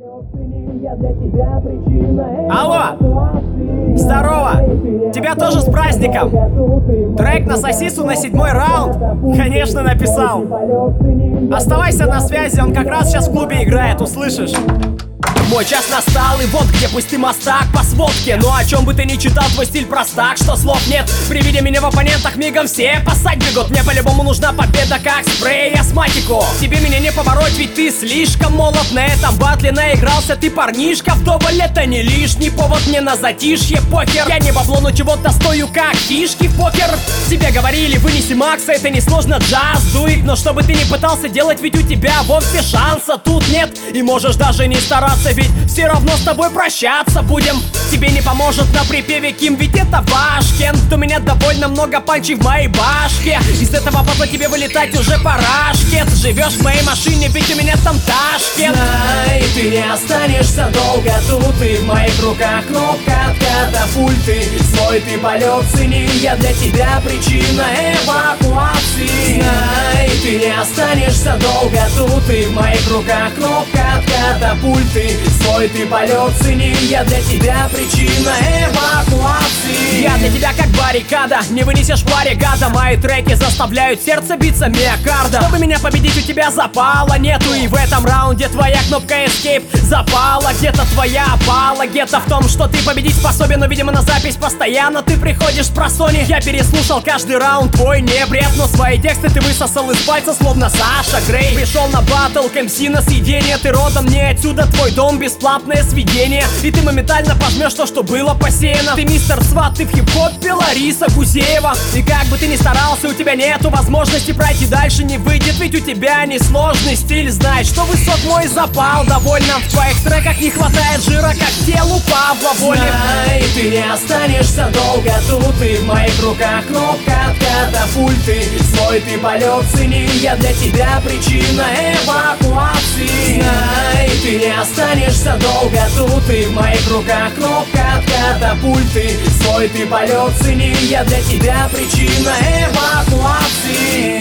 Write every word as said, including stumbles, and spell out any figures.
Алло! Здорово! Тебя тоже с праздником! Трек на сосису на седьмой раунд? Конечно, написал! Оставайся на связи, он как раз сейчас в клубе играет, услышишь? Мой час настал, и вот где, пусть ты мастак по сводке. Но о чем бы ты ни читал, твой стиль простак, что слов нет. При виде меня в оппонентах мигом все пасать бегут. Мне по-любому нужна победа, как спрей астматику. Тебе меня не побороть, ведь ты слишком молод. На этом батле наигрался ты, парнишка, вдоволь. Это не лишний повод мне на затишье, покер. Я не бабло, но чего-то стою, как фишки в покер. Тебе говорили, вынеси Макса, это несложно, джаз, дует. Но что бы ты ни пытался делать, ведь у тебя вовсе шанса тут нет. И можешь даже не стараться, ведь все равно с тобой прощаться будем. Тебе не поможет на припеве Ким, ведь это Вашкин. У меня довольно много панчей в моей башке. Из этого бабла тебе вылетать уже парашки. Ты живешь в моей машине, ведь у меня там Ташкент. Знай, ты не останешься долго тут, и в моих руках кнопка от катапульты. Свой ты полет цени, я для тебя причина эвакуации. Знай, ты не останешься долго тут, и в моих руках кнопка от катапульты. Свой ты полет цени, я для тебя причина эвакуации. Я для тебя как баррикада, не вынесешь в паре гада. Мои треки заставляют сердце биться миокарда. Чтобы меня победить, у тебя запала нету. И в этом раунде твоя кнопка Escape запала. Где-то твоя опала, где-то в том, что ты победить способен. Но, видимо, на запись постоянно ты приходишь с просони. Я переслушал каждый раунд, твой не бред. Но свои тексты ты высосал из пальца, словно Саша Грей. Пришел на батл к эм си на съедение. Ты родом не отсюда, твой дом бесплатное сведение. И ты моментально пожмешь то, что было посеяно. Ты мистер Сват, ты в хип-хопе Лариса Гузеева. И как бы ты ни старался, у тебя нету возможности пройти дальше, не выйдет. Ведь у тебя несложный стиль. Знай, что высок мой запал довольно. В твоих треках не хватает жира, как телу Павла Воли. Знай, ты не останешься долго тут, и в моих руках кнопка от катапульты. Свой ты полет цени, я для тебя причина эвакуации. Знай, ты не останешься долго тут, и в моих руках кнопка от катапульты. Свой ты полет цени, я для тебя причина эвакуации.